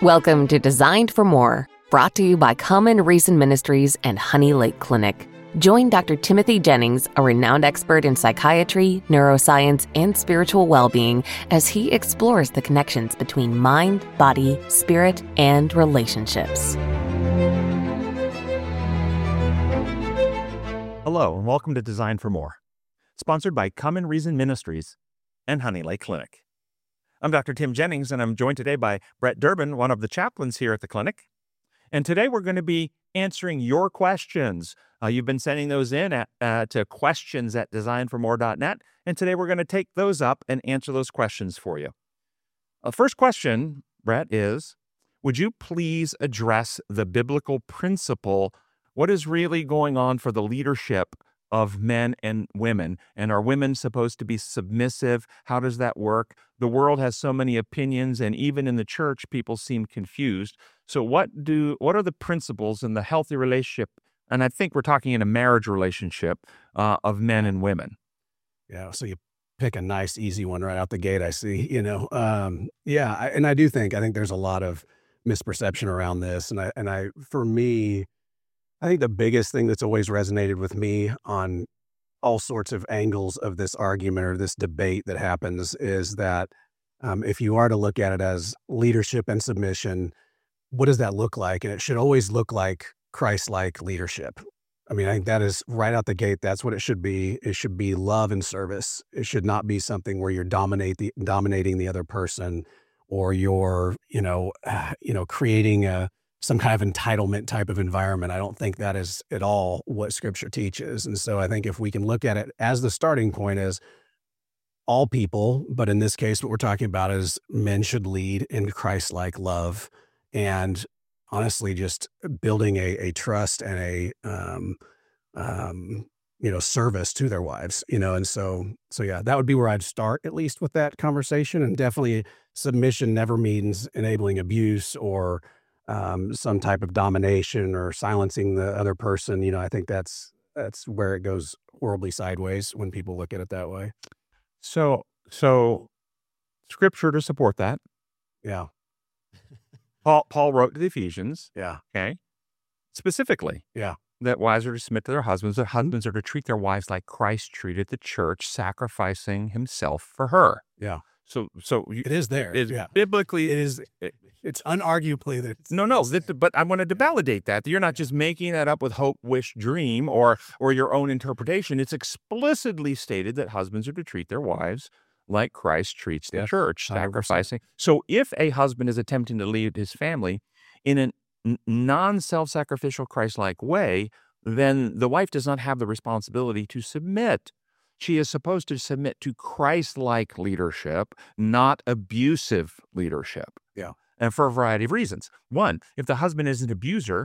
Welcome to Designed for More, brought to you by Common Reason Ministries and Honey Lake Clinic. Join Dr. Timothy Jennings, a renowned expert in psychiatry, neuroscience, and spiritual well-being, as he explores the connections between mind, body, spirit, and relationships. Hello, and welcome to Design for More, sponsored by Common Reason Ministries and Honey Lake Clinic. I'm Dr. Tim Jennings, and I'm joined today by Brett Durbin, one of the chaplains here at the clinic. And today we're going to be answering your questions. You've been sending those in to questions@designformore.net, and today we're going to take those up and answer those questions for you. First question, Brett, is, would you please address the biblical principle? What is really going on for the leadership of men and women? And are women supposed to be submissive? How does that work? The world has so many opinions, and even in the church, people seem confused. So what are the principles in the healthy relationship? And I think we're talking in a marriage relationship of men and women. Yeah, so you pick a nice, easy one right out the gate, I see, I do think there's a lot of misperception around this. For me, I think the biggest thing that's always resonated with me on all sorts of angles of this argument or this debate that happens is that if you are to look at it as leadership and submission, what does that look like? And it should always look like Christ-like leadership. I think that is right out the gate. That's what it should be. It should be love and service. It should not be something where you're dominating the other person, or you're, creating some kind of entitlement type of environment. I don't think that is at all what Scripture teaches. And so I think if we can look at it as the starting point is all people, but in this case, what we're talking about is men should lead in Christ-like love, and honestly, just building a trust and a service to their wives, and so yeah, that would be where I'd start, at least with that conversation. And definitely submission never means enabling abuse or some type of domination or silencing the other person. I think that's where it goes horribly sideways when people look at it that way. So Scripture to support that. Yeah. Paul wrote to the Ephesians. Yeah. Okay. Specifically. Yeah. That wives are to submit to their husbands. Their husbands are to treat their wives like Christ treated the church, sacrificing himself for her. Yeah. So it is there. Biblically, it is. It's unarguably that. But I wanted to validate that you're not just making that up with hope, wish, dream, or your own interpretation. It's explicitly stated that husbands are to treat their wives like Christ treats the church, 100%. Sacrificing. So if a husband is attempting to lead his family in a non-self-sacrificial, Christ-like way, then the wife does not have the responsibility to submit. She is supposed to submit to Christ-like leadership, not abusive leadership. Yeah. And for a variety of reasons. One, if the husband is an abuser,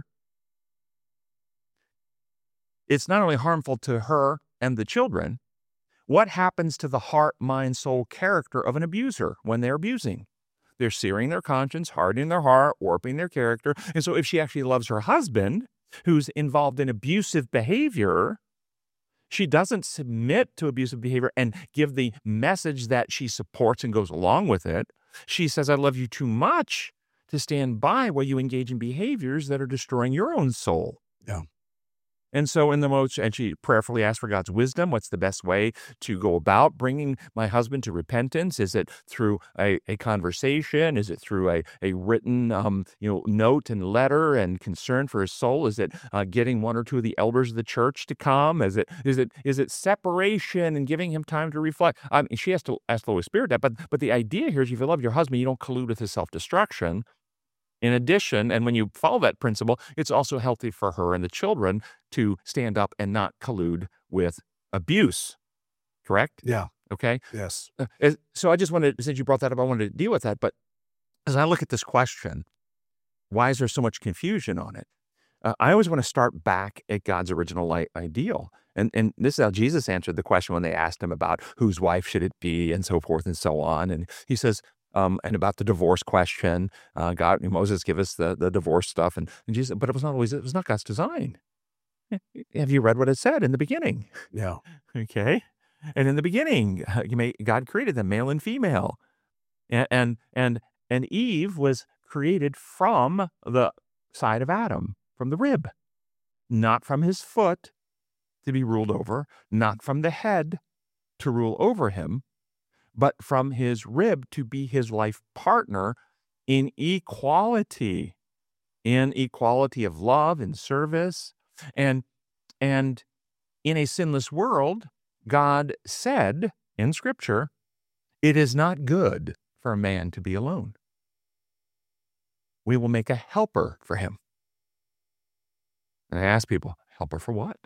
it's not only harmful to her and the children. What happens to the heart, mind, soul, character of an abuser when they're abusing? They're searing their conscience, hardening their heart, warping their character. And so if she actually loves her husband, who's involved in abusive behavior, she doesn't submit to abusive behavior and give the message that she supports and goes along with it. She says, I love you too much to stand by while you engage in behaviors that are destroying your own soul. Yeah. And so and she prayerfully asked for God's wisdom. What's the best way to go about bringing my husband to repentance? Is it through a conversation? Is it through a written, note and letter and concern for his soul? Is it getting one or two of the elders of the church to come? Is it separation and giving him time to reflect? She has to ask the Holy Spirit that. But the idea here is, if you love your husband, you don't collude with his self-destruction. In addition, and when you follow that principle, it's also healthy for her and the children to stand up and not collude with abuse. Correct? Yeah. Okay? Yes. So I just wanted, since you brought that up, I wanted to deal with that. But as I look at this question, why is there so much confusion on it? I always want to start back at God's original ideal. And this is how Jesus answered the question when they asked him about whose wife should it be and so forth and so on. And he says, and about the divorce question, Moses give us the divorce stuff, and Jesus, but it was not God's design. Have you read what it said in the beginning? Yeah. Okay. And in the beginning, God created them, male and female, and Eve was created from the side of Adam, from the rib, not from his foot to be ruled over, not from the head to rule over him, but from his rib to be his life partner in equality of love and service. And in a sinless world, God said in Scripture, it is not good for a man to be alone. We will make a helper for him. And I ask people, helper for what?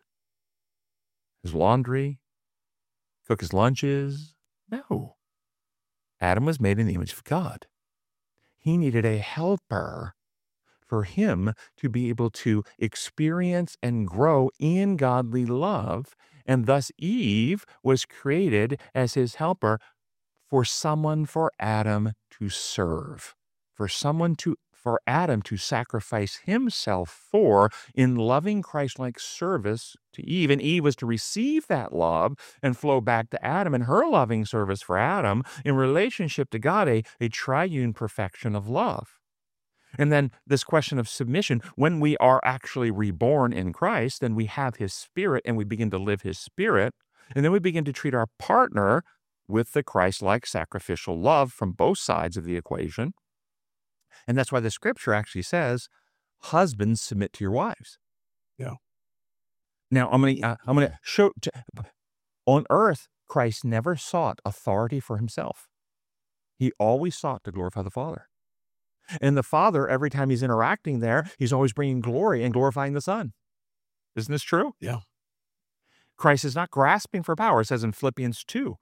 His laundry? Cook his lunches? No. Adam was made in the image of God. He needed a helper for him to be able to experience and grow in godly love. And thus Eve was created as his helper for someone for Adam to serve, for Adam to sacrifice himself for in loving Christ-like service to Eve. And Eve was to receive that love and flow back to Adam in her loving service for Adam in relationship to God, a triune perfection of love. And then this question of submission, when we are actually reborn in Christ, then we have his Spirit and we begin to live his Spirit, and then we begin to treat our partner with the Christ-like sacrificial love from both sides of the equation. And that's why the Scripture actually says, husbands, submit to your wives. Yeah. Now, I'm going to show, on earth, Christ never sought authority for himself. He always sought to glorify the Father. And the Father, every time he's interacting there, he's always bringing glory and glorifying the Son. Isn't this true? Yeah. Christ is not grasping for power. It says in Philippians 2,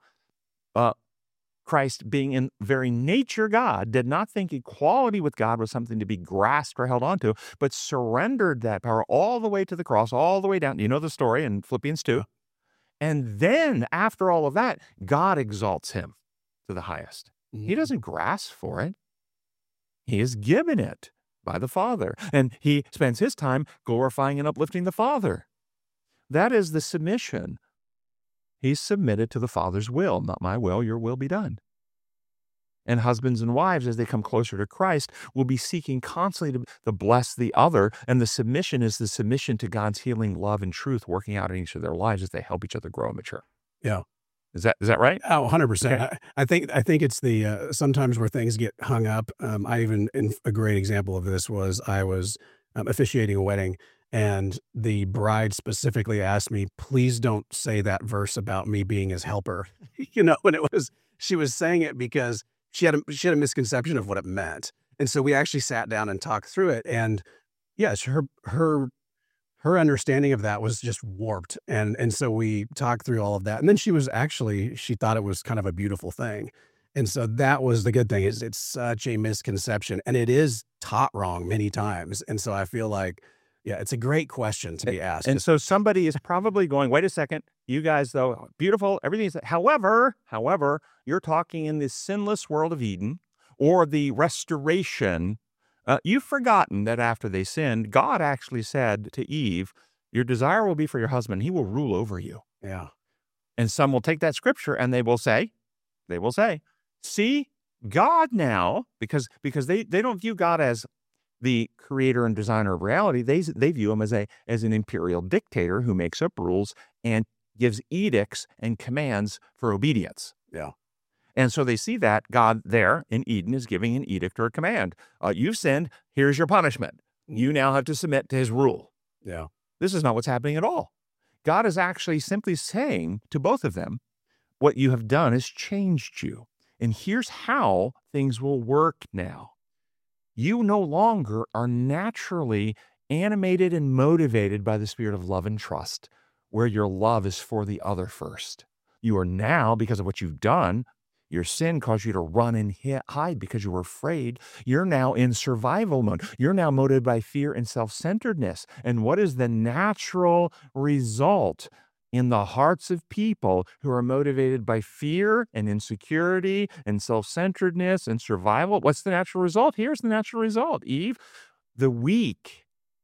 Christ, being in very nature God, did not think equality with God was something to be grasped or held onto, but surrendered that power all the way to the cross, all the way down. You know the story in Philippians 2. And then, after all of that, God exalts him to the highest. Mm-hmm. He doesn't grasp for it. He is given it by the Father. And he spends his time glorifying and uplifting the Father. That is the submission. He's submitted to the Father's will. Not my will, your will be done. And husbands and wives, as they come closer to Christ, will be seeking constantly to bless the other. And the submission is the submission to God's healing love and truth working out in each of their lives as they help each other grow and mature. Yeah. Is that right? Oh, 100%. Okay. I think it's the sometimes where things get hung up. A great example of this was I was officiating a wedding, and the bride specifically asked me, please don't say that verse about me being his helper. And she was saying it because she had a misconception of what it meant. And so we actually sat down and talked through it. And yes, her understanding of that was just warped. And so we talked through all of that. And then she thought it was kind of a beautiful thing. And so that was the good thing, is it's such a misconception, and it is taught wrong many times. And so I feel like, yeah, it's a great question to be asked. And so somebody is probably going, wait a second, you guys, though, beautiful, everything's, however, you're talking in this sinless world of Eden or the restoration. You've forgotten that after they sinned, God actually said to Eve, your desire will be for your husband. He will rule over you. Yeah. And some will take that scripture and they will say, see, God now, because they don't view God as the creator and designer of reality. They view him as an imperial dictator who makes up rules and gives edicts and commands for obedience. Yeah. And so they see that God there in Eden is giving an edict or a command. You've sinned. Here's your punishment. You now have to submit to his rule. Yeah. This is not what's happening at all. God is actually simply saying to both of them, what you have done has changed you. And here's how things will work now. You no longer are naturally animated and motivated by the spirit of love and trust, where your love is for the other first. You are now, because of what you've done, your sin caused you to run and hide because you were afraid. You're now in survival mode. You're now motivated by fear and self-centeredness. And what is the natural result in the hearts of people who are motivated by fear and insecurity and self-centeredness and survival? What's the natural result? Here's the natural result, Eve. The weak,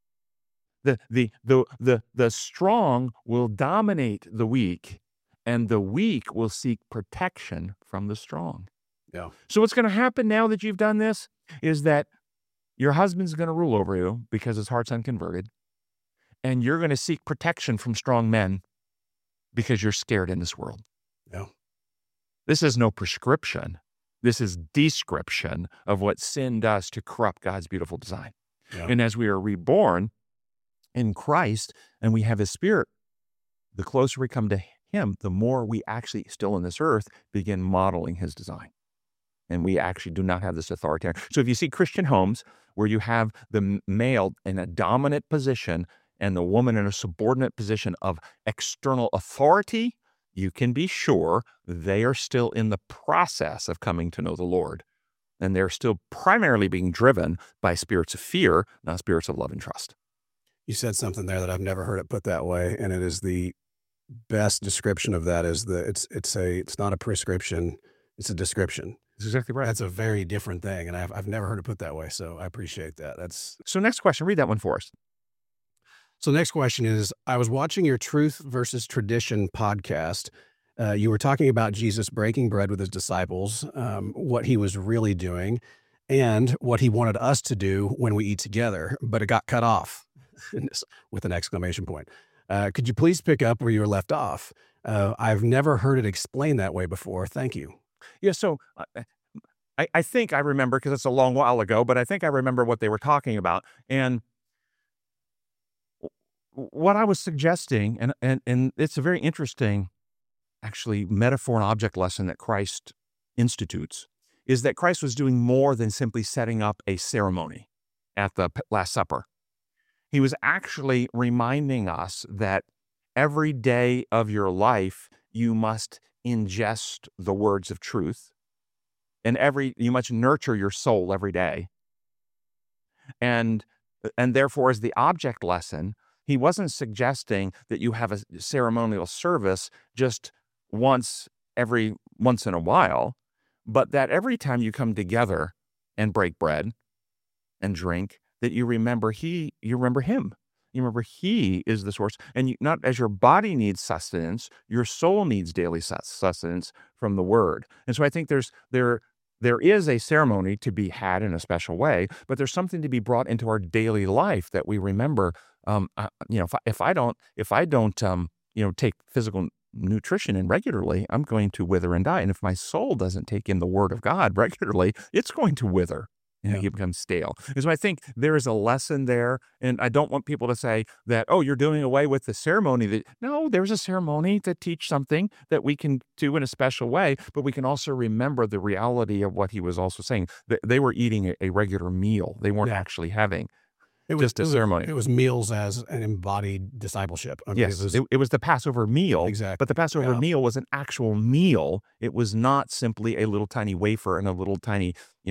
the strong will dominate the weak, and the weak will seek protection from the strong. Yeah. So what's going to happen now that you've done this is that Your husband's going to rule over you because his heart's unconverted. And you're going to seek protection from strong men because you're scared in this world. Yeah. This is no prescription. This is description of what sin does to corrupt God's beautiful design. Yeah. And as we are reborn in Christ and we have his Spirit, the closer we come to him, the more we actually, still in this earth, begin modeling his design. And we actually do not have this authoritarian. So if you see Christian homes where you have the male in a dominant position and the woman in a subordinate position of external authority, you can be sure they are still in the process of coming to know the Lord. And they're still primarily being driven by spirits of fear, not spirits of love and trust. You said something there that I've never heard it put that way, and it is the best description of that is it's not a prescription, it's a description. That's exactly right. That's a very different thing, and I've never heard it put that way, so I appreciate that. So next question, read that one for us. So next question is, I was watching your Truth versus Tradition podcast. You were talking about Jesus breaking bread with his disciples, what he was really doing, and what he wanted us to do when we eat together, but it got cut off with an exclamation point. Could you please pick up where you were left off? I've never heard it explained that way before. Thank you. Yeah, so I think I remember, because it's a long while ago, but I think I remember what they were talking about. And what I was suggesting, and it's a very interesting, actually, metaphor and object lesson that Christ institutes, is that Christ was doing more than simply setting up a ceremony at the Last Supper. He was actually reminding us that every day of your life, you must ingest the words of truth, and you must nurture your soul every day. And therefore, as the object lesson, he wasn't suggesting that you have a ceremonial service just once in a while, but that every time you come together and break bread and drink, that you remember him. You remember he is the source. And not as your body needs sustenance, your soul needs daily sustenance from the word. And so I think there is a ceremony to be had in a special way, but there's something to be brought into our daily life that we remember. If I don't take physical nutrition in regularly, I'm going to wither and die. And if my soul doesn't take in the word of God regularly, it's going to wither. And it becomes stale. And so I think there is a lesson there. And I don't want people to say that, oh, you're doing away with the ceremony. No, there's a ceremony to teach something that we can do in a special way, but we can also remember the reality of what he was also saying. They were eating a regular meal. They weren't actually having just a ceremony. It was meals as an embodied discipleship. Yes, it was the Passover meal. Exactly. But the Passover meal was an actual meal. It was not simply a little tiny wafer and a little tiny,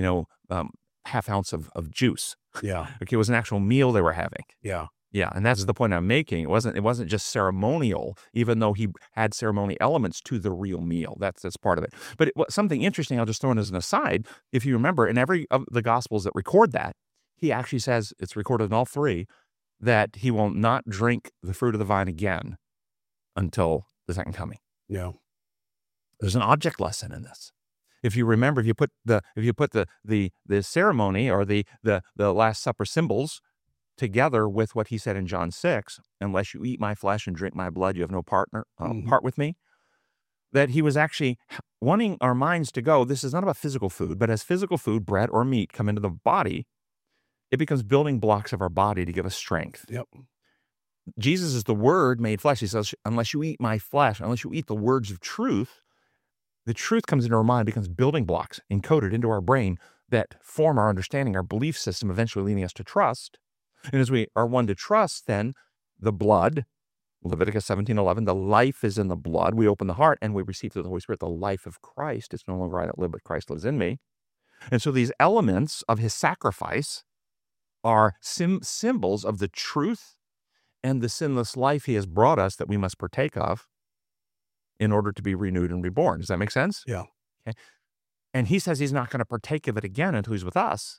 half ounce of juice. Yeah. Okay, it was an actual meal they were having. Yeah. Yeah, and that's the point I'm making. It wasn't just ceremonial, even though he had ceremony elements to the real meal. That's part of it. But something interesting, I'll just throw in as an aside. If you remember, in every of the Gospels that record that, he actually says, it's recorded in all three, that he will not drink the fruit of the vine again until the second coming. Yeah. There's an object lesson in this. If you remember, if you put the ceremony or the Last Supper symbols together with what he said in John 6, unless you eat my flesh and drink my blood, you have no part with me, that he was actually wanting our minds to go, this is not about physical food, but as physical food, bread or meat, come into the body, it becomes building blocks of our body to give us strength. Yep. Jesus is the Word made flesh. He says, unless you eat my flesh, unless you eat the words of truth, the truth comes into our mind, becomes building blocks encoded into our brain that form our understanding, our belief system, eventually leading us to trust. And as we are one to trust, then the blood, Leviticus 17:11, the life is in the blood. We open the heart and we receive through the Holy Spirit the life of Christ. It's no longer I that live, but Christ lives in me. And so these elements of his sacrifice are symbols of the truth and the sinless life he has brought us that we must partake of in order to be renewed and reborn. Does that make sense? Yeah. Okay. And he says he's not going to partake of it again until he's with us.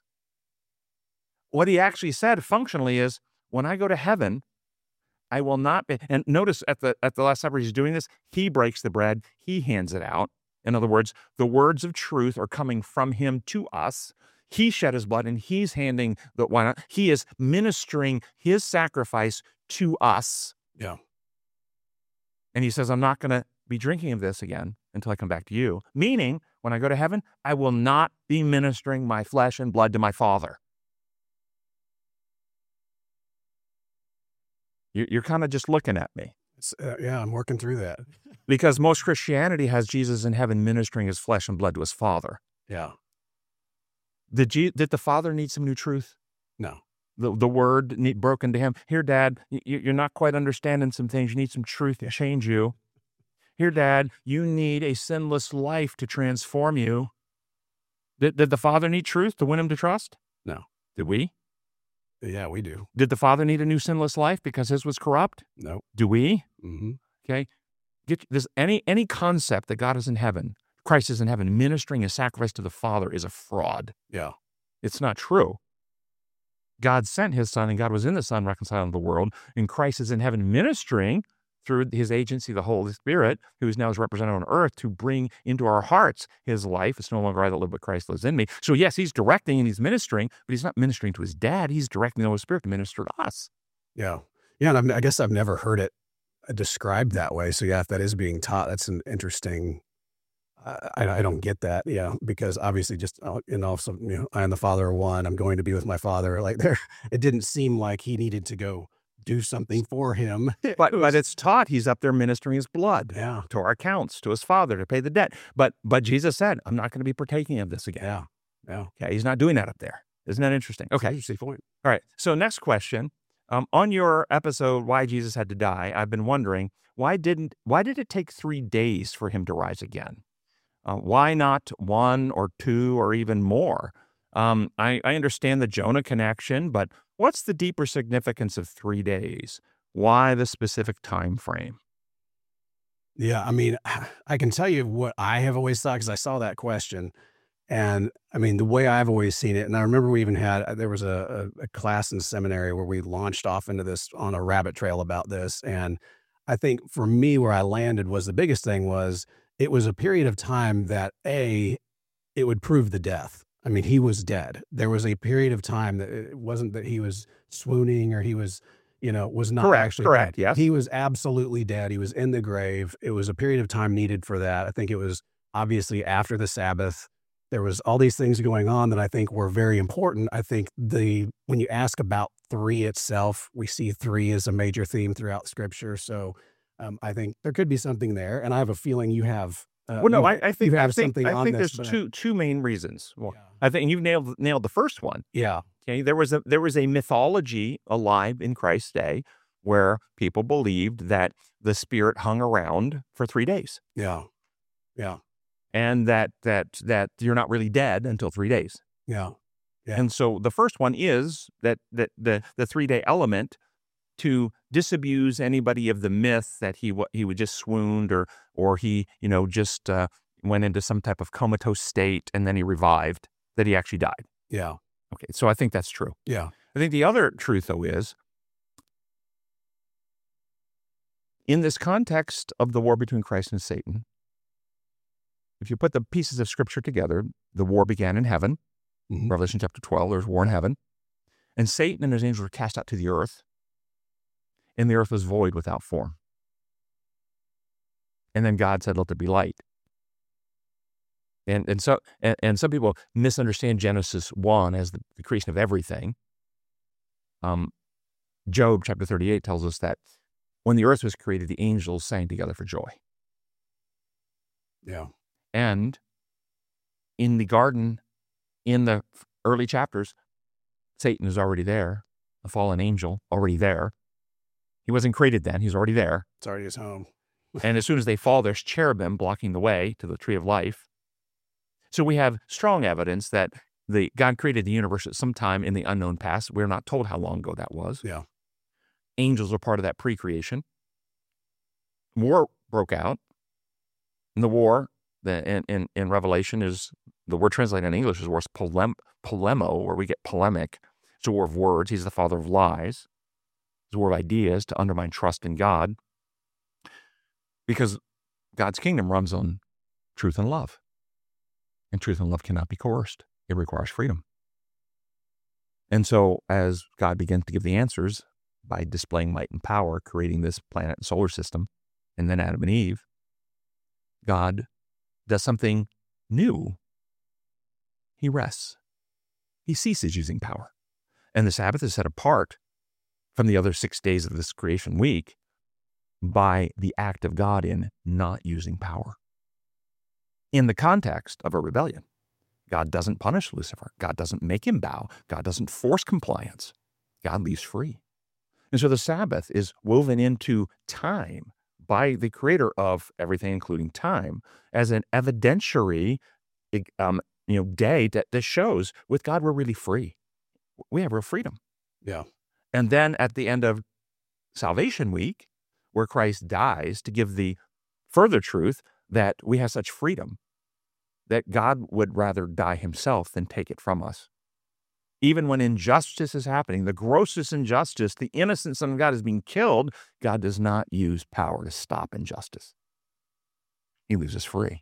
What he actually said functionally is, when I go to heaven, I will not be, and notice at the Last Supper, he's doing this, he breaks the bread, he hands it out. In other words, the words of truth are coming from him to us. He shed his blood and he's handing the wine out. He is ministering his sacrifice to us. Yeah. And he says, I'm not going to be drinking of this again until I come back to you. Meaning, when I go to heaven, I will not be ministering my flesh and blood to my Father. You're kind of just looking at me. Yeah, I'm working through that. Because most Christianity has Jesus in heaven ministering his flesh and blood to his Father. Yeah. Did the Father need some new truth? No. The word broken to him. Here, Dad, you're not quite understanding some things. You need some truth to change you. Here, Dad, you need a sinless life to transform you. Did the Father need truth to win him to trust? No. Did we? Yeah, we do. Did the Father need a new sinless life because his was corrupt? No. Do we? Mm-hmm. Okay. Get this. Any concept that God is in heaven, Christ is in heaven, ministering a sacrifice to the Father is a fraud. Yeah. It's not true. God sent his Son, and God was in the Son reconciling the world, and Christ is in heaven ministering through his agency, the Holy Spirit, who is now his representative on earth, to bring into our hearts his life. It's no longer I that live, but Christ lives in me. So yes, he's directing and he's ministering, but he's not ministering to his dad. He's directing the Holy Spirit to minister to us. Yeah. Yeah, and I guess I've never heard it described that way. So yeah, if that is being taught, that's an interesting, I don't get that. Yeah, because obviously just, and also, I am the Father of one, I'm going to be with my Father. Like there, it didn't seem like he needed to go do something for him. But it's taught he's up there ministering his blood to our accounts, to his Father, to pay the debt. But Jesus said, I'm not going to be partaking of this again. Yeah. Yeah. Okay, he's not doing that up there. Isn't that interesting? Okay. Interesting point. All right. So next question. On your episode, Why Jesus Had to Die, I've been wondering, why did it take 3 days for him to rise again? Why not 1 or 2 or even more? I understand the Jonah connection, but what's the deeper significance of 3 days? Why the specific time frame? Yeah, I mean, I can tell you what I have always thought, because I saw that question. And I mean, the way I've always seen it, and I remember we even had, there was a class in seminary where we launched off into this on a rabbit trail about this. And I think for me, where I landed was the biggest thing was it was a period of time that it would prove the death. I mean, he was dead. There was a period of time that it wasn't that he was swooning or he was, was not actually correct. dead. Yes. He was absolutely dead. He was in the grave. It was a period of time needed for that. I think it was obviously after the Sabbath. There was all these things going on that I think were very important. I think when you ask about 3 itself, we see 3 as a major theme throughout Scripture. So I think there could be something there. And I have a feeling you have. Well, no, I think you have something on this. There's two main reasons. Well, yeah. I think you've nailed the first one. Yeah. Okay. There was a mythology alive in Christ's day where people believed that the Spirit hung around for 3 days. Yeah. Yeah. And that you're not really dead until 3 days. Yeah. Yeah. And so the first one is that the 3-day element to disabuse anybody of the myth that he would just swooned or he just went into some type of comatose state and then he revived, that he actually died. Yeah. Okay, so I think that's true. Yeah. I think the other truth, though, is in this context of the war between Christ and Satan, if you put the pieces of Scripture together, the war began in heaven. Mm-hmm. Revelation chapter 12, there's war in heaven. And Satan and his angels were cast out to the earth, and the earth was void without form. And then God said, let there be light. And some people misunderstand Genesis 1 as the creation of everything. Job chapter 38 tells us that when the earth was created, the angels sang together for joy. Yeah. And in the garden, in the early chapters, Satan is already there, a fallen angel already there. He wasn't created then, he's already there. It's already his home. And as soon as they fall, there's cherubim blocking the way to the tree of life. So we have strong evidence that God created the universe at some time in the unknown past. We're not told how long ago that was. Yeah. Angels are part of that pre-creation. War broke out. And the war in Revelation is, the word translated in English is worse, polemo, where we get polemic. It's a war of words. He's the father of lies. It's a war of ideas to undermine trust in God. Because God's kingdom runs on truth and love. And truth and love cannot be coerced. It requires freedom. And so as God begins to give the answers by displaying might and power, creating this planet and solar system, and then Adam and Eve, God does something new. He rests. He ceases using power. And the Sabbath is set apart from the other 6 days of this creation week by the act of God in not using power. In the context of a rebellion, God doesn't punish Lucifer. God doesn't make him bow. God doesn't force compliance. God leaves free. And so the Sabbath is woven into time by the creator of everything, including time, as an evidentiary day that shows with God we're really free. We have real freedom. Yeah. And then at the end of Salvation Week, where Christ dies to give the further truth that we have such freedom that God would rather die himself than take it from us. Even when injustice is happening, the grossest injustice, the innocent Son of God is being killed, God does not use power to stop injustice. He leaves us free.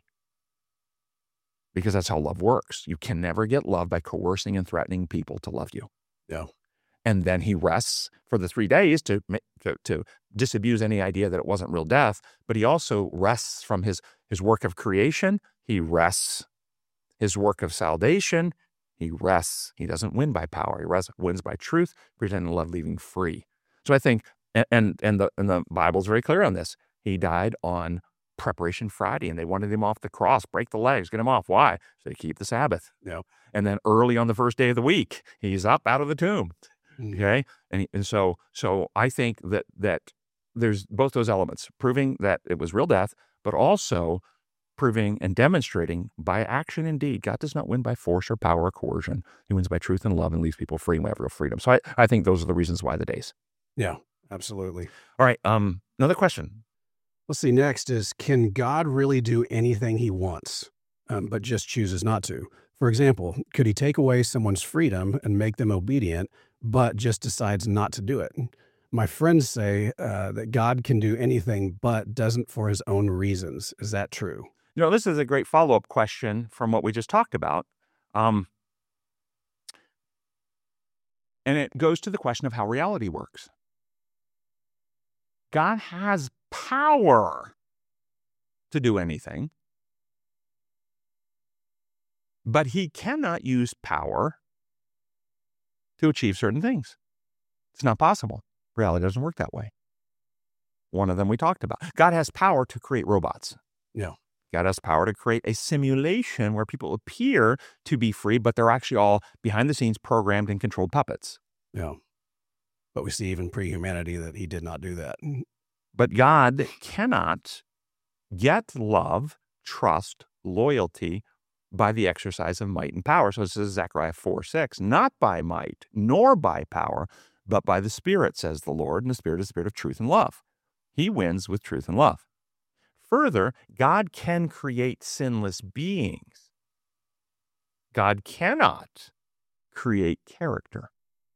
Because that's how love works. You can never get love by coercing and threatening people to love you. Yeah. And then he rests for the 3 days to disabuse any idea that it wasn't real death, but he also rests from his work of creation. He rests his work of salvation. He rests. He doesn't win by power. He wins by truth, pretending love, leaving free. So I think, and the Bible's very clear on this. He died on Preparation Friday, and they wanted him off the cross, break the legs, get him off. Why? So they keep the Sabbath. Yeah. And then early on the first day of the week, he's up out of the tomb. Okay. And so I think that there's both those elements, proving that it was real death, but also proving and demonstrating by action and deed. God does not win by force or power or coercion. He wins by truth and love and leaves people free, and we have real freedom. So I think those are the reasons why the days. Yeah, absolutely. All right. Another question. Let's see. Next is, can God really do anything he wants, but just chooses not to? For example, could he take away someone's freedom and make them obedient, but just decides not to do it? My friends say that God can do anything, but doesn't for his own reasons. Is that true? This is a great follow-up question from what we just talked about. And it goes to the question of how reality works. God has power to do anything, but he cannot use power to achieve certain things. It's not possible. Reality doesn't work that way. One of them we talked about. God has power to create robots. Yeah. God has power to create a simulation where people appear to be free, but they're actually all behind the scenes programmed and controlled puppets. Yeah. But we see even pre-humanity that he did not do that. But God cannot get love, trust, loyalty by the exercise of might and power. So this is Zechariah 4:6, not by might nor by power, but by the Spirit, says the Lord, and the Spirit is the Spirit of truth and love. He wins with truth and love. Further, God can create sinless beings. God cannot create character.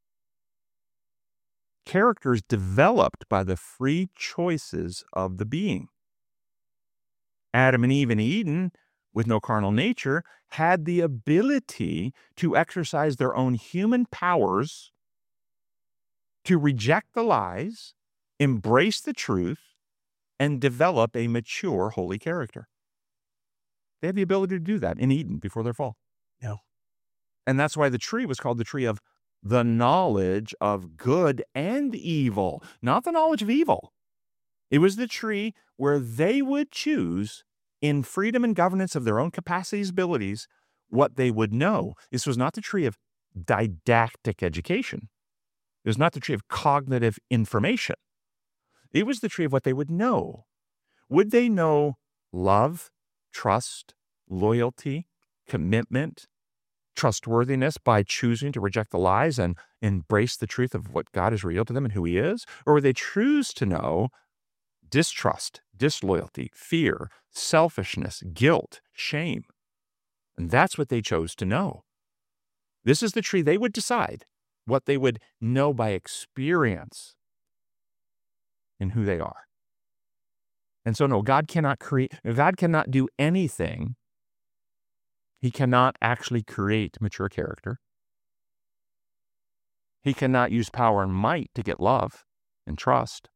Character is developed by the free choices of the being. Adam and Eve in Eden, with no carnal nature, had the ability to exercise their own human powers to reject the lies, embrace the truth, and develop a mature, holy character. They had the ability to do that in Eden before their fall. Yeah. And that's why the tree was called the tree of the knowledge of good and evil, not the knowledge of evil. It was the tree where they would choose, in freedom and governance of their own capacities, abilities, what they would know. This was not the tree of didactic education. It was not the tree of cognitive information. It was the tree of what they would know. Would they know love, trust, loyalty, commitment, trustworthiness by choosing to reject the lies and embrace the truth of what God has revealed to them and who he is? Or would they choose to know distrust, disloyalty, fear, selfishness, guilt, shame? And that's what they chose to know. This is the tree they would decide what they would know by experience in who they are. And so, no, God cannot do anything. He cannot actually create mature character. He cannot use power and might to get love and trust,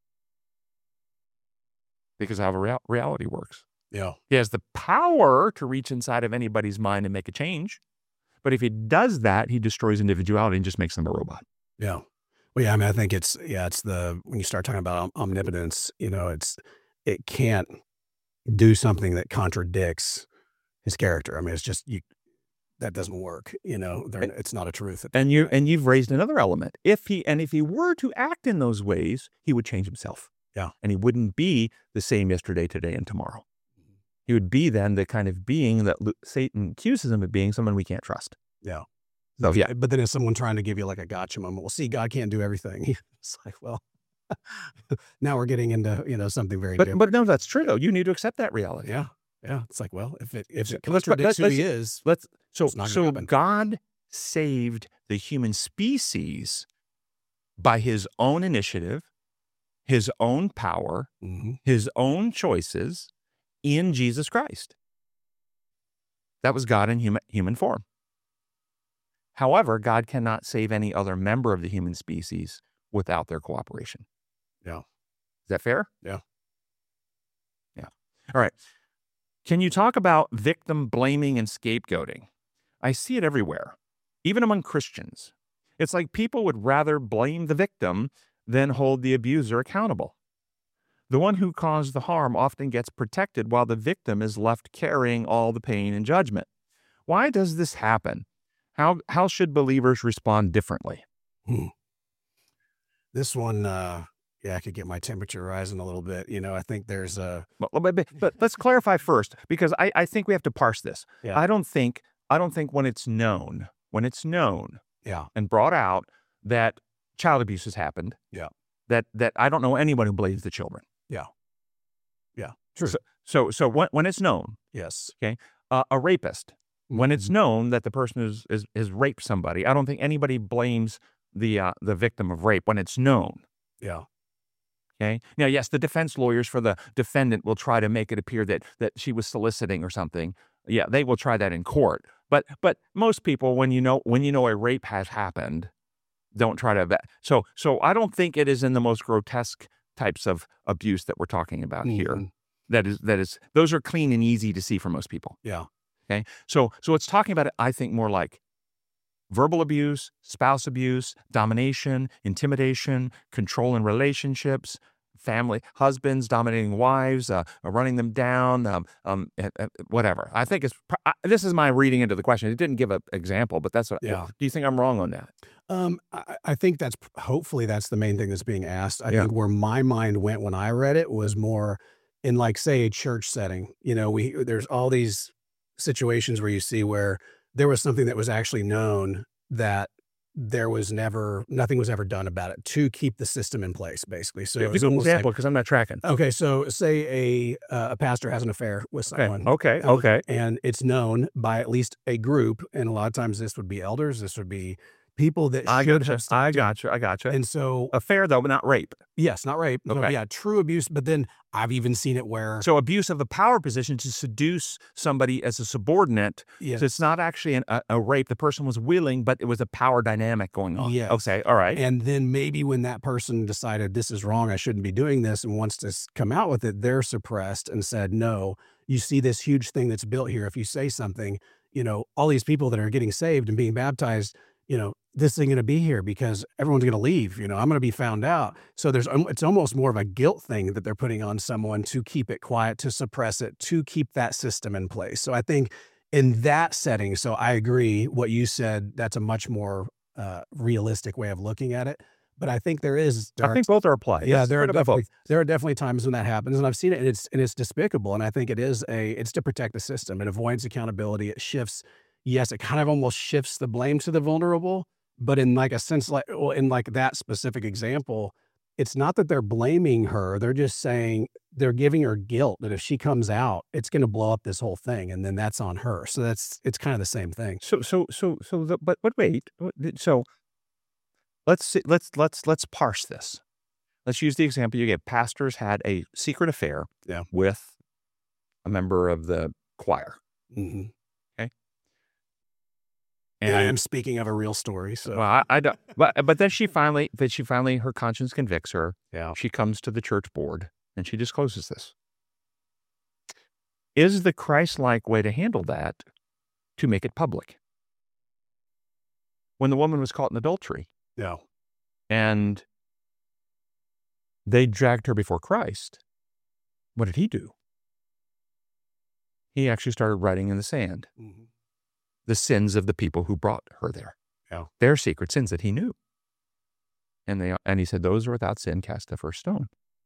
because how reality works. Yeah. He has the power to reach inside of anybody's mind and make a change. But if he does that, he destroys individuality and just makes them a robot. Yeah. Well, yeah, I mean, I think it's when you start talking about omnipotence, it can't do something that contradicts his character. I mean, it's just, that doesn't work. It's not a truth. And you've raised another element. If he were to act in those ways, he would change himself. Yeah. And he wouldn't be the same yesterday, today, and tomorrow. He would be then the kind of being that Satan accuses him of being, someone we can't trust. Yeah. So, yeah. But then it's someone trying to give you like a gotcha moment. Well, see, God can't do everything. It's like, well, now we're getting into, something very different. But no, that's true. You need to accept that reality. Yeah. Yeah. It's like, well, if it contradicts who he is, so God saved the human species by his own initiative, his own power, his own choices in Jesus Christ. That was God in human form. However, God cannot save any other member of the human species without their cooperation. Yeah. Is that fair? Yeah. Yeah. All right. Can you talk about victim blaming and scapegoating? I see it everywhere, even among Christians. It's like people would rather blame the victim than hold the abuser accountable. The one who caused the harm often gets protected while the victim is left carrying all the pain and judgment. Why does this happen? How should believers respond differently? This one, I could get my temperature rising a little bit. I think there's a... But let's clarify first, because I think we have to parse this. Yeah. I don't think when it's known Yeah. and brought out that child abuse has happened, Yeah. that I don't know anyone who blames the children. Yeah. Yeah. True. So when it's known, Yes. okay, a rapist, when it's known that the person is raped somebody, I don't think anybody blames the victim of rape when it's known. Yeah. Okay. Now, yes, the defense lawyers for the defendant will try to make it appear that she was soliciting or something. Yeah, they will try that in court. But most people, when you know a rape has happened, don't try to. So I don't think it is in the most grotesque types of abuse that we're talking about here. That is those are clean and easy to see for most people. Yeah. Okay. So it's talking about it, I think, more like verbal abuse, spouse abuse, domination, intimidation, control in relationships, family, husbands dominating wives, running them down, whatever. I think this is my reading into the question. It didn't give an example, but that's what. Yeah. Do you think I'm wrong on that? I think hopefully that's the main thing that's being asked. I Yeah. think where my mind went when I read it was more in, like, say, a church setting. There's all these situations where you see where there was something that was actually known that nothing was ever done about it to keep the system in place, basically. So it was Give an almost example, like, because I'm not tracking. okay, so say a pastor has an affair with someone. Okay. And it's known by at least a group, and a lot of times this would be elders, this would be people that should have I stepped in. gotcha. And so, Affair, though, but not rape. yes, not rape. No, Okay. yeah, true abuse. But then I've even seen it where, So abuse of the power position to seduce somebody as a subordinate. yes, So it's not actually a rape. The person was willing, but it was a power dynamic going on. Yes. Okay. All right. and then maybe when that person decided this is wrong, I shouldn't be doing this, and wants to come out with it, they're suppressed and said, no, you see this huge thing that's built here. If you say something, all these people that are getting saved and being baptized, this isn't going to be here because everyone's going to leave. I'm going to be found out. So it's almost more of a guilt thing that they're putting on someone to keep it quiet, to suppress it, to keep that system in place. So I think in that setting, so I agree what you said, that's a much more realistic way of looking at it. But I think I think both are applied. yeah, Let's there talk about both. are definitely times when that happens, and I've seen it, and it's despicable. And I think it's to protect the system. It avoids accountability. It shifts. Yes, it kind of almost shifts the blame to the vulnerable, but in like a sense, in like that specific example, it's not that they're blaming her. They're just saying they're giving her guilt that if she comes out, it's going to blow up this whole thing, and then that's on her. So it's kind of the same thing. But wait. So let's parse this. Let's use the example you gave. Pastors had a secret affair with a member of the choir. Mm-hmm. Okay. And I am speaking of a real story. So, well, I don't, but then she finally, her conscience convicts her. yeah. She comes to the church board and she discloses this. Is the Christ-like way to handle that to make it public? When the woman was caught in adultery, Yeah. and they dragged her before Christ, what did he do? He actually started writing in the sand Mhm. the sins of the people who brought her there. Yeah. Their secret sins that he knew. And he said, those are without sin, cast the first stone.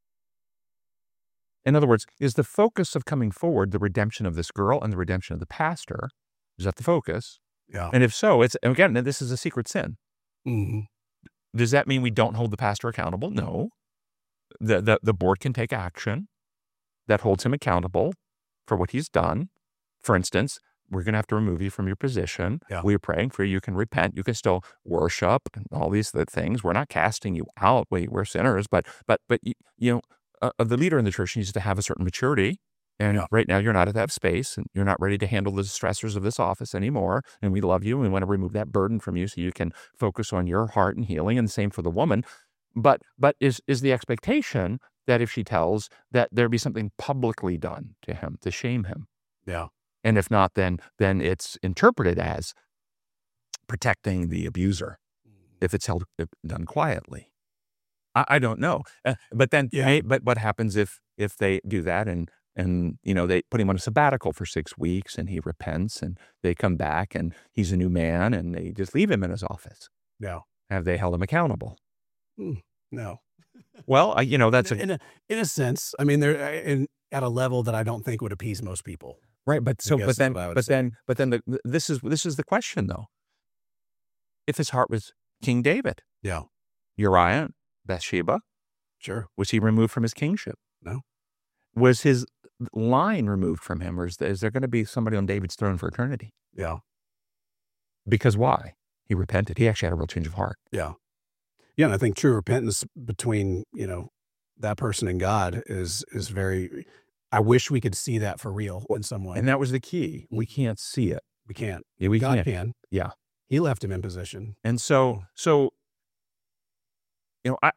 In other words, is the focus of coming forward the redemption of this girl and the redemption of the pastor? Is that the focus? Yeah. And if so, again, this is a secret sin. Mhm. Does that mean we don't hold the pastor accountable? No. The board can take action that holds him accountable for what he's done. For instance, we're going to have to remove you from your position. Yeah. We're praying for you. You can repent. You can still worship and all these things. We're not casting you out. We're sinners, but the leader in the church needs to have a certain maturity. And Yeah. right now you're not at that space and you're not ready to handle the stressors of this office anymore. And we love you and we want to remove that burden from you so you can focus on your heart and healing. And the same for the woman. But is the expectation that if she tells, that there be something publicly done to him to shame him? Yeah. And if not, then it's interpreted as protecting the abuser if it's done quietly. I don't know. But then, Yeah. but what happens if they do that and they put him on a sabbatical for 6 weeks and he repents and they come back and he's a new man and they just leave him in his office? No. Have they held him accountable? No. Well, that's in a sense. I mean, they're at a level that I don't think would appease most people. right. But I guess is what I would say. this is the question though. If his heart was King David, Yeah. Uriah, Bathsheba, Sure. was he removed from his kingship? No. Was his line removed from him, or is there going to be somebody on David's throne for eternity? Yeah. Because why? He repented. He actually had a real change of heart. Yeah. Yeah. And I think true repentance between, that person and God is very, I wish we could see that for real in some way. And that was the key. We can't see it. We can't. Yeah, we God can't. can. Yeah. He left him in position. And so, I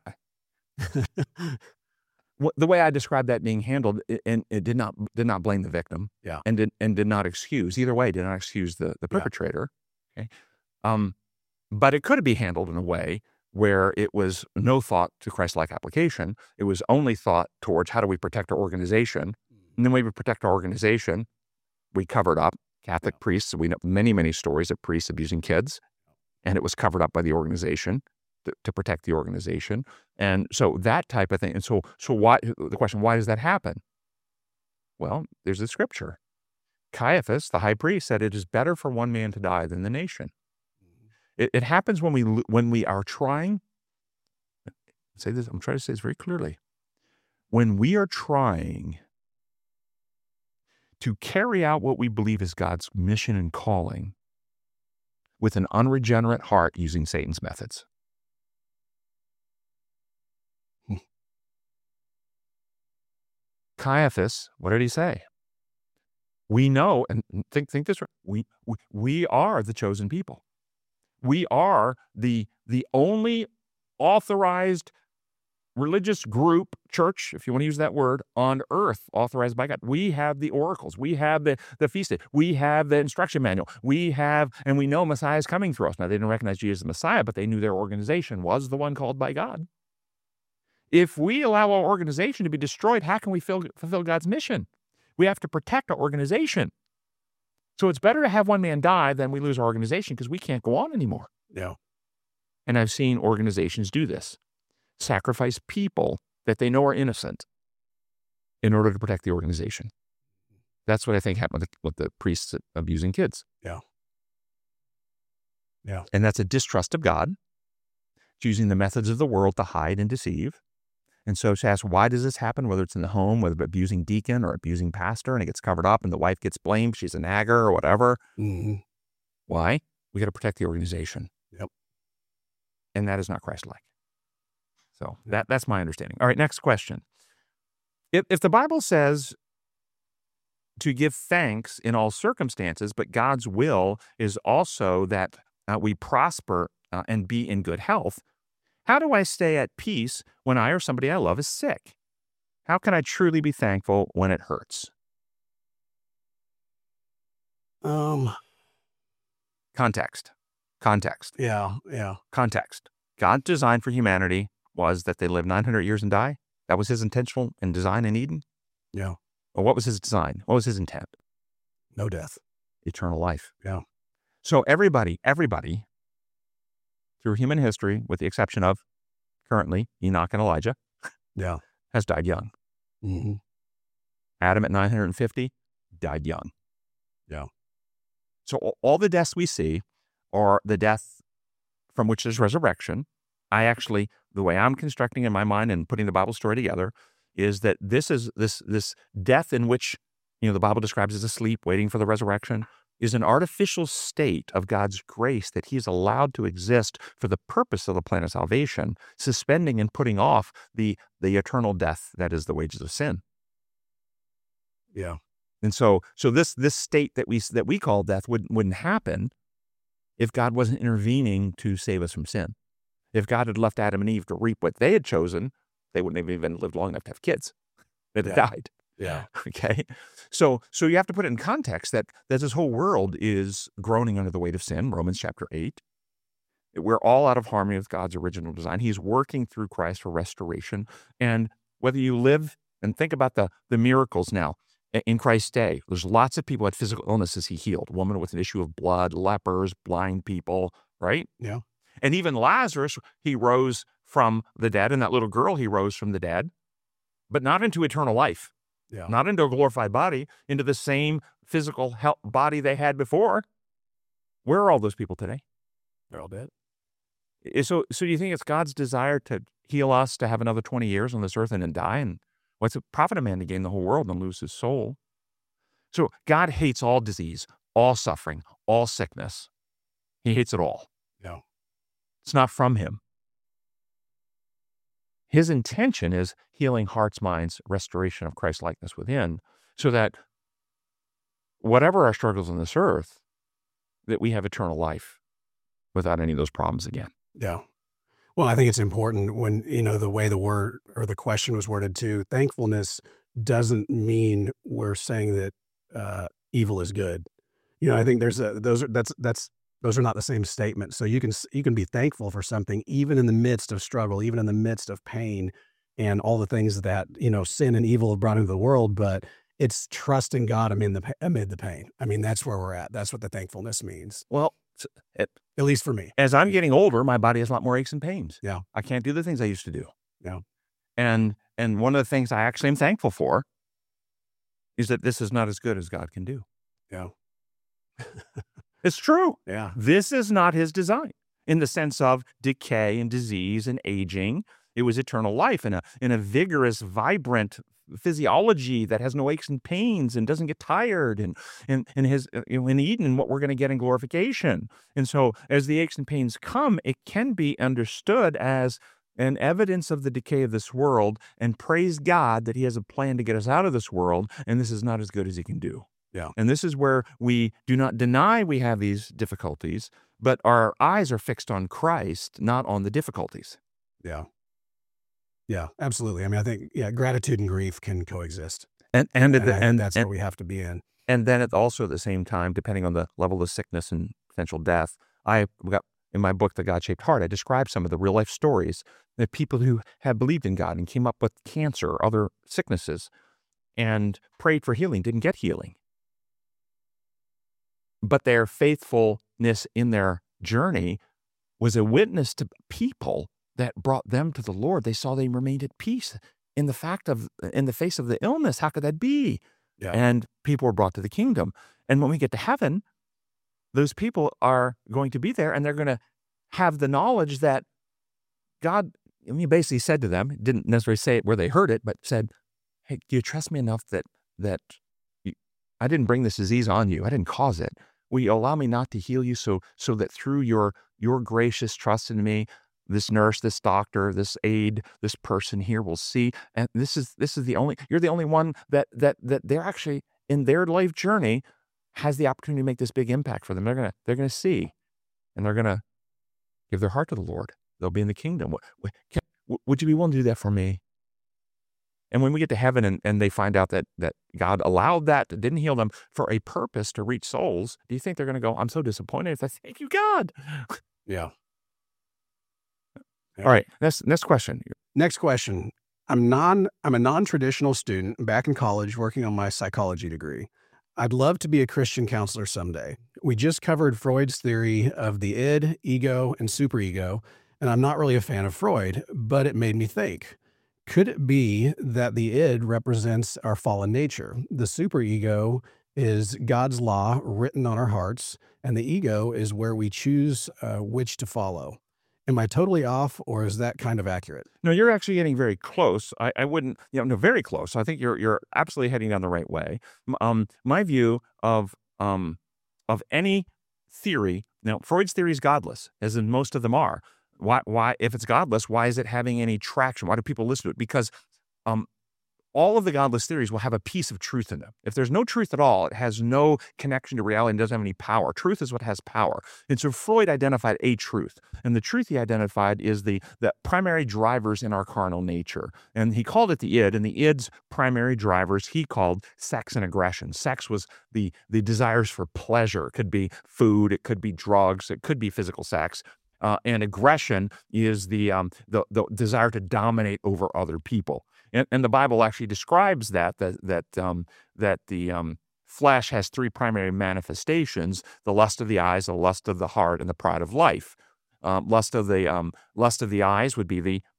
the way I described that being handled, and it did not blame the victim. Yeah. And did not excuse, either way, did not excuse the perpetrator. Okay. But it could be handled in a way where it was no thought to Christ-like application. It was only thought towards how do we protect our organization. And then when we protect our organization, we covered up Catholic priests. We know many, many stories of priests abusing kids, and it was covered up by the organization to protect the organization. And so that type of thing. And so why, the question, why does that happen? Well, there's the scripture. Caiaphas, the high priest, said it is better for one man to die than the nation. It happens when we are trying, say this, I'm trying to say this very clearly. When we are trying to carry out what we believe is God's mission and calling with an unregenerate heart using Satan's methods. Caiaphas, what did he say? We know, and think this, we are the chosen people. We are the only authorized religious group, church, if you want to use that word, on earth authorized by God. We have the oracles. We have the feast day. We have the instruction manual. We have, and we know Messiah is coming through us. Now, they didn't recognize Jesus as the Messiah, but they knew their organization was the one called by God. If we allow our organization to be destroyed, how can we fulfill God's mission? We have to protect our organization. So it's better to have one man die than we lose our organization because we can't go on anymore. Yeah. And I've seen organizations do this. Sacrifice people that they know are innocent in order to protect the organization. That's what I think happened with the priests abusing kids. Yeah. Yeah. And that's a distrust of God. It's using the methods of the world to hide and deceive. And so she asks, why does this happen? Whether it's in the home, whether abusing deacon or abusing pastor, and it gets covered up and the wife gets blamed, she's a nagger or whatever. Mm-hmm. Why? We got to protect the organization. Yep. And that is not Christ-like. So that's my understanding. All right, next question. If the Bible says to give thanks in all circumstances, but God's will is also that we prosper and be in good health, how do I stay at peace when I or somebody I love is sick? How can I truly be thankful when it hurts? Context. Yeah. Context. God's design for humanity was that they live 900 years and die. That was his intentional and design in Eden. Yeah. Well, what was his design? What was his intent? No death. Eternal life. Yeah. So everybody through human history, with the exception of currently Enoch and Elijah, Yeah. has died young. Mm-hmm. Adam at 950 died young. Yeah. So all the deaths we see are the death from which there's resurrection. The way I'm constructing in my mind and putting the Bible story together is that this is this death in which, the Bible describes as a sleep waiting for the resurrection, is an artificial state of God's grace that he's allowed to exist for the purpose of the plan of salvation, suspending and putting off the eternal death that is the wages of sin. Yeah. And so this state that we call death wouldn't happen if God wasn't intervening to save us from sin. If God had left Adam and Eve to reap what they had chosen, they wouldn't have even lived long enough to have kids. They'd have died. Yeah. Okay. So you have to put it in context that this whole world is groaning under the weight of sin, Romans chapter 8. We're all out of harmony with God's original design. He's working through Christ for restoration. And whether you live and think about the miracles now, in Christ's day, there's lots of people who had physical illnesses he healed. A woman with an issue of blood, lepers, blind people, right? Yeah. And even Lazarus, he rose from the dead, and that little girl, he rose from the dead, but not into eternal life. Yeah. Not into a glorified body, into the same physical health body they had before. Where are all those people today? They're all dead. So do you think it's God's desire to heal us, to have another 20 years on this earth and then die? And what's it profit a man to gain the whole world and lose his soul? So God hates all disease, all suffering, all sickness. He hates it all. Yeah. It's not from him. His intention is healing hearts, minds, restoration of Christ-likeness within, so that whatever our struggles on this earth, that we have eternal life without any of those problems again. Yeah. Well, I think it's important when, the way the word or the question was worded too, thankfulness doesn't mean we're saying that evil is good. I think those are not the same statement. So you can be thankful for something even in the midst of struggle, even in the midst of pain and all the things that, sin and evil have brought into the world, but it's trusting God amid the pain. I mean, that's where we're at. That's what the thankfulness means. Well, at least for me. As I'm getting older, my body has a lot more aches and pains. Yeah. I can't do the things I used to do. Yeah. And one of the things I actually am thankful for is that this is not as good as God can do. Yeah. It's true. Yeah. This is not his design in the sense of decay and disease and aging. It was eternal life in a vigorous, vibrant physiology that has no aches and pains and doesn't get tired, and in Eden, and what we're going to get in glorification. And so as the aches and pains come, it can be understood as an evidence of the decay of this world, and praise God that he has a plan to get us out of this world, and this is not as good as he can do. Yeah. And this is where we do not deny we have these difficulties, but our eyes are fixed on Christ, not on the difficulties. Yeah. Yeah, absolutely. I mean, I think, gratitude and grief can coexist. And that's where we have to be in. And then also at the same time, depending on the level of sickness and potential death, I got in my book, The God-Shaped Heart, I described some of the real life stories that people who have believed in God and came up with cancer or other sicknesses and prayed for healing, didn't get healing. But their faithfulness in their journey was a witness to people that brought them to the Lord. They saw they remained at peace in the face of the illness. How could that be? Yeah. And people were brought to the kingdom. And when we get to heaven, those people are going to be there, and they're going to have the knowledge that God, he basically said to them, didn't necessarily say it where they heard it, but said, hey, do you trust me enough that I didn't bring this disease on you? I didn't cause it. Will you allow me not to heal you so that through your gracious trust in me, this nurse, this doctor, this aide, this person here will see, and you're the only one that they're actually in their life journey has the opportunity to make this big impact for them. They're gonna see and they're going to give their heart to the Lord. They'll be in the kingdom. Would you be willing to do that for me? And when we get to heaven and they find out that God allowed that, didn't heal them for a purpose to reach souls, do you think they're going to go, I'm so disappointed? Thank you, God. Yeah. All right. Next question. Next question. I'm a non-traditional student back in college working on my psychology degree. I'd love to be a Christian counselor someday. We just covered Freud's theory of the id, ego, and superego, and I'm not really a fan of Freud, but it made me think. Could it be that the id represents our fallen nature? The superego is God's law written on our hearts, and the ego is where we choose which to follow. Am I totally off, or is that kind of accurate? No, you're actually getting very close. I wouldn't, no, very close. I think you're absolutely heading down the right way. My view of any theory, Freud's theory is godless, as in most of them are. Why, if it's godless, why is it having any traction? Why do people listen to it? Because all of the godless theories will have a piece of truth in them. If there's no truth at all, it has no connection to reality and doesn't have any power. Truth is what has power. And so Freud identified a truth. And the truth he identified is the primary drivers in our carnal nature. And he called it the id, and the id's primary drivers he called sex and aggression. Sex was the desires for pleasure. It could be food, it could be drugs, it could be physical sex. And aggression is the desire to dominate over other people. And the Bible actually describes that the flesh has three primary manifestations: the lust of the eyes, the lust of the heart, and the pride of life. Lust of the eyes would be the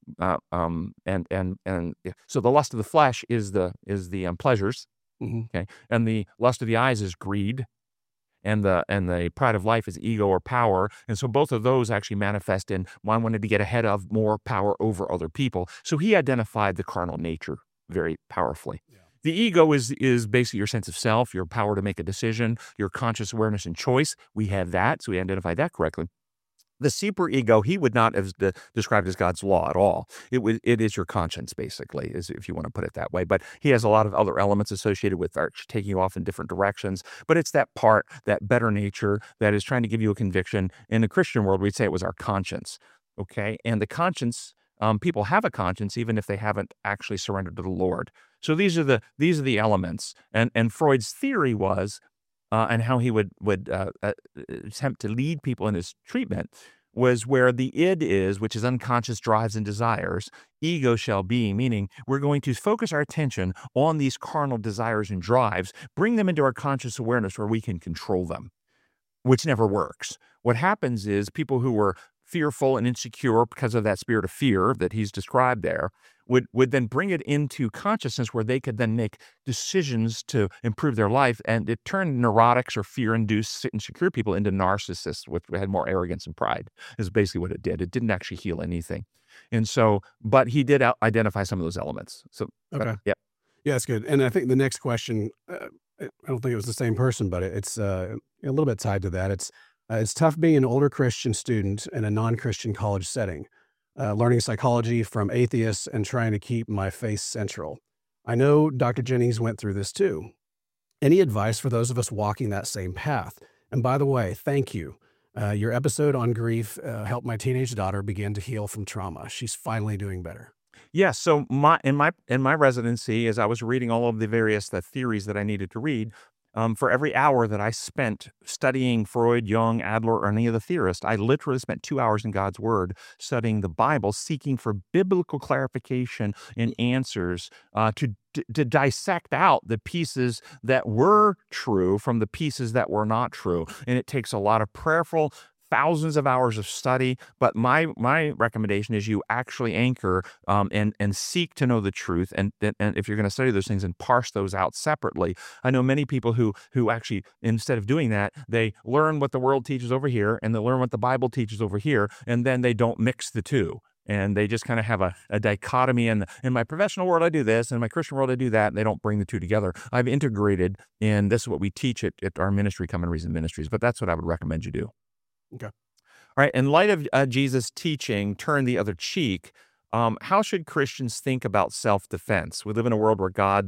so the lust of the flesh is the pleasures, okay, and the lust of the eyes is greed. And the pride of life is ego or power. And so both of those actually manifest in one wanted to get ahead of, more power over other people. So he identified the carnal nature very powerfully. Yeah. The ego is basically your sense of self, your power to make a decision, your conscious awareness and choice. We have that, so we identified that correctly. The superego, he would not have described as God's law at all. It is your conscience, basically, if you want to put it that way. But he has a lot of other elements associated with taking you off in different directions. But it's that part, that better nature that is trying to give you a conviction. In the Christian world, we'd say it was our conscience, okay? And the conscience, people have a conscience even if they haven't actually surrendered to the Lord. So these are the elements. And Freud's theory was, and how he would attempt to lead people in his treatment, was where the id is, which is unconscious drives and desires, ego shall be, meaning we're going to focus our attention on these carnal desires and drives, bring them into our conscious awareness where we can control them, which never works. What happens is people who were fearful and insecure because of that spirit of fear that he's described there would then bring it into consciousness where they could then make decisions to improve their life. And it turned neurotics or fear-induced insecure people into narcissists, which had more arrogance and pride, is basically what it did. It didn't actually heal anything. And so, but he did identify some of those elements. So, okay. Yeah, that's good. And I think the next question, I don't think it was the same person, but it's a little bit tied to that. It's tough being an older Christian student in a non-Christian college setting, learning psychology from atheists and trying to keep my faith central. I know Dr. Jennings went through this too. Any advice for those of us walking that same path? And by the way, thank you. Your episode on grief helped my teenage daughter begin to heal from trauma. She's finally doing better. Yeah. So in my residency, as I was reading all of the various theories that I needed to read, for every hour that I spent studying Freud, Jung, Adler, or any of the theorists, I literally spent 2 hours in God's Word studying the Bible, seeking for biblical clarification and answers to dissect out the pieces that were true from the pieces that were not true. And it takes a lot of prayerful, thousands of hours of study, but my recommendation is you actually anchor and seek to know the truth. And if you're going to study those things and parse those out separately, I know many people who actually, instead of doing that, they learn what the world teaches over here and they learn what the Bible teaches over here, and then they don't mix the two. And they just kind of have a dichotomy. In my professional world, I do this. In my Christian world, I do that. And they don't bring the two together. I've integrated, and this is what we teach at our ministry, Come and Reason Ministries. But that's what I would recommend you do. Okay. All right. In light of Jesus' teaching, turn the other cheek, how should Christians think about self-defense? We live in a world where God's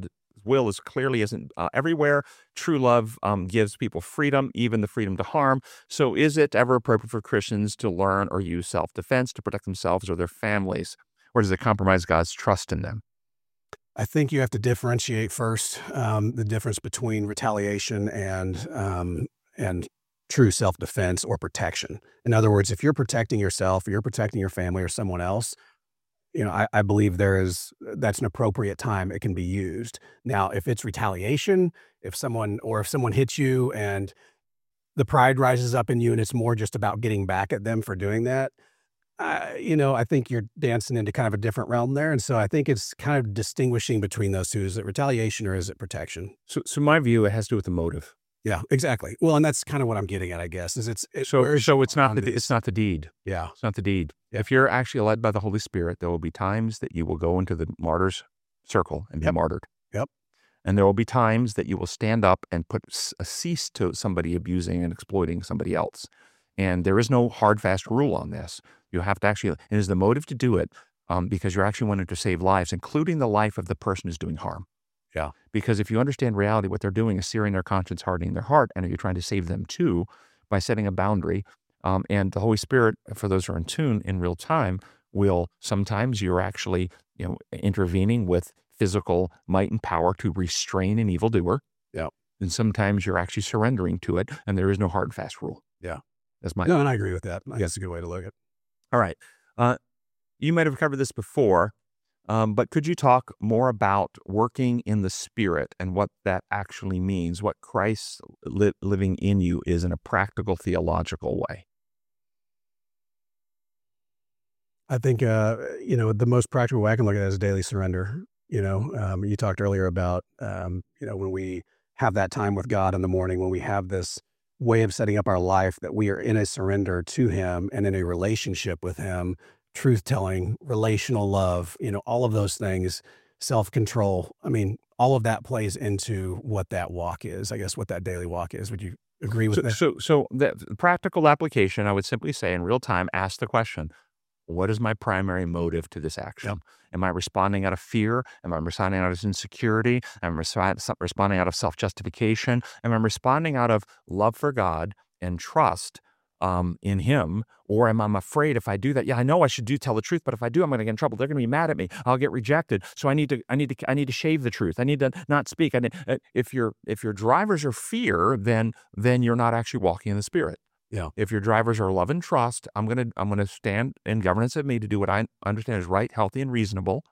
will is clearly isn't everywhere. True love gives people freedom, even the freedom to harm. So is it ever appropriate for Christians to learn or use self-defense to protect themselves or their families? Or does it compromise God's trust in them? I think you have to differentiate first the difference between retaliation and true self-defense or protection. In other words, if you're protecting yourself or you're protecting your family or someone else, I believe that's an appropriate time it can be used. Now, if it's retaliation, if someone hits you and the pride rises up in you and it's more just about getting back at them for doing that, I think you're dancing into kind of a different realm there. And so I think it's kind of distinguishing between those two. Is it retaliation or is it protection? So my view, it has to do with the motive. Yeah, exactly. Well, and that's kind of what I'm getting at, I guess, is so it's not the deed. Yeah. It's not the deed. If you're actually led by the Holy Spirit, there will be times that you will go into the martyr's circle and be martyred. Yep. And there will be times that you will stand up and put a cease to somebody abusing and exploiting somebody else. And there is no hard, fast rule on this. You have to actually, it is the motive to do it because you're actually wanting to save lives, including the life of the person who's doing harm. Yeah. Because if you understand reality, what they're doing is searing their conscience, hardening their heart, and you're trying to save them too by setting a boundary. And the Holy Spirit, for those who are in tune in real time, will sometimes you're actually intervening with physical might and power to restrain an evildoer. Yeah. And sometimes you're actually surrendering to it, and there is no hard and fast rule. Yeah. That's my No, and I agree with that. I guess it's a good way to look at it. All right. You might have covered this before, but could you talk more about working in the Spirit and what that actually means, what Christ living in you is in a practical, theological way? I think, the most practical way I can look at it is daily surrender. You talked earlier about, when we have that time with God in the morning, when we have this way of setting up our life, that we are in a surrender to Him and in a relationship with Him, truth-telling, relational love, all of those things, self-control. I mean, all of that plays into what that walk is, I guess, what that daily walk is. Would you agree with that? So the practical application, I would simply say in real time, ask the question, what is my primary motive to this action? Yep. Am I responding out of fear? Am I responding out of insecurity? Am I responding out of self-justification? Am I responding out of love for God and trust in Him? Or am I afraid if I do that? Yeah, I know I should tell the truth, but if I do, I'm going to get in trouble. They're going to be mad at me. I'll get rejected. So I need to shave the truth. I need to not speak. If your drivers are fear, then you're not actually walking in the Spirit. Yeah. If your drivers are love and trust, I'm gonna stand in governance of me to do what I understand is right, healthy, and reasonable,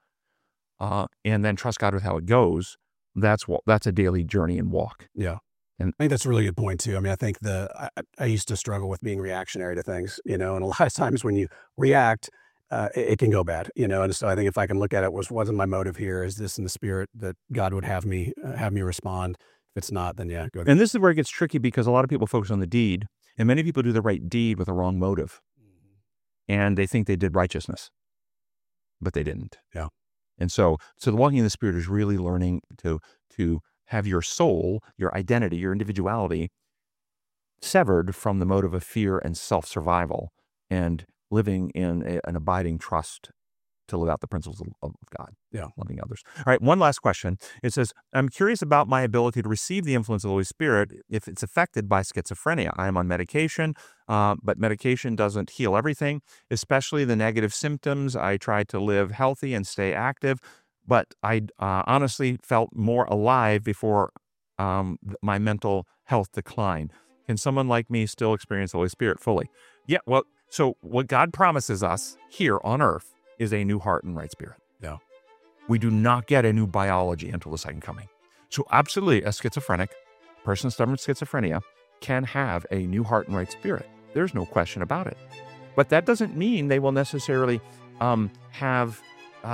and then trust God with how it goes. That's a daily journey and walk. Yeah. And I think that's a really good point too. I mean, I think I used to struggle with being reactionary to things, and a lot of times when you react, it can go bad, and so I think if I can look at it, wasn't my motive here? Is this in the Spirit that God would have me respond? If it's not, then yeah, go. And this is where it gets tricky because a lot of people focus on the deed. And many people do the right deed with a wrong motive. And they think they did righteousness, but they didn't. Yeah. And so the walking in the Spirit is really learning to have your soul, your identity, your individuality severed from the motive of fear and self-survival and living in an abiding trust to live out the principles of God. Yeah. Loving others. All right. One last question. It says, I'm curious about my ability to receive the influence of the Holy Spirit if it's affected by schizophrenia. I am on medication, but medication doesn't heal everything, especially the negative symptoms. I try to live healthy and stay active, but I honestly felt more alive before my mental health declined. Can someone like me still experience the Holy Spirit fully? Yeah. Well, so what God promises us here on earth is a new heart and right spirit. Yeah. We do not get a new biology until the second coming. So absolutely, a schizophrenic, person suffering with schizophrenia can have a new heart and right spirit. There's no question about it. But that doesn't mean they will necessarily have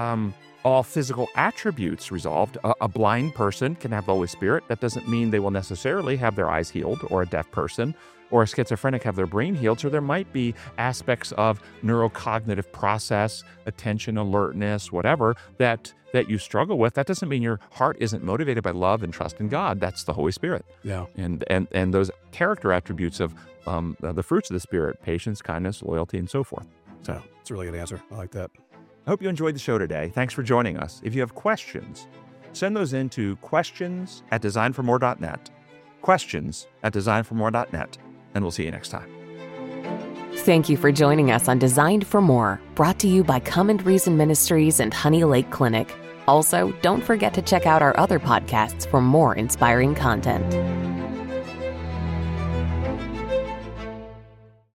all physical attributes resolved. A blind person can have the Holy Spirit. That doesn't mean they will necessarily have their eyes healed, or a deaf person or a schizophrenic have their brain healed. So there might be aspects of neurocognitive process, attention, alertness, whatever, that you struggle with. That doesn't mean your heart isn't motivated by love and trust in God. That's the Holy Spirit. Yeah. And those character attributes of the fruits of the Spirit, patience, kindness, loyalty, and so forth. So it's a really good answer. I like that. I hope you enjoyed the show today. Thanks for joining us. If you have questions, send those in to questions@designformore.net. Questions@designformore.net. And we'll see you next time. Thank you for joining us on Designed for More, brought to you by Come and Reason Ministries and Honey Lake Clinic. Also, don't forget to check out our other podcasts for more inspiring content.